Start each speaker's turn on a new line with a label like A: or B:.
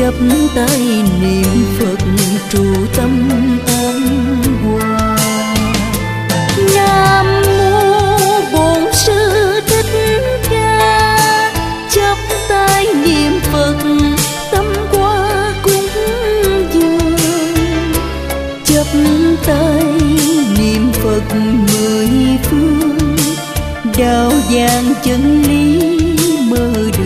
A: chắp tay niệm Phật trụ tâm an hòa. Nam mô Bổn Sư Thích Ca, chắp tay niệm Phật tâm qua cúng dường, chắp tay niệm Phật mười phương, đạo vàng chân lý mơ